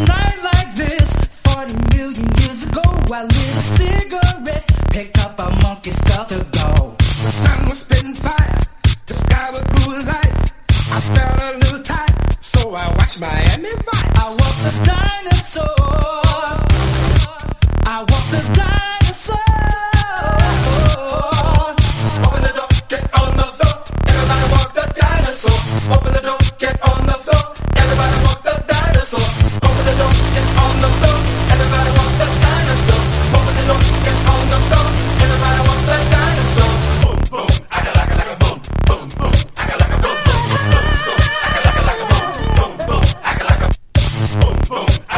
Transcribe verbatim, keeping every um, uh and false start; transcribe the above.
night like this, forty million years ago, I lit a cigarette, picked up a monkey skull to go. The sun was spitting fire, the sky was blue as ice. I felt a little tight, so I watched Miami Vice. I walked the dinosaur, I walked the dinosaur. Open the door, get on the floor, everybody walk the dinosaur. Open the door, get on the floor, everybody walk the dinosaur. Open the door, get on the floor, everybody walk the dinosaur. Open the door, get on the floor, everybody walk the dinosaur. Boom, boom, aka laka laka boom, boom, boom, aka laka boom, boom, boom, boom, aka laka laka boom, boom, boom, aka laka boom, boom.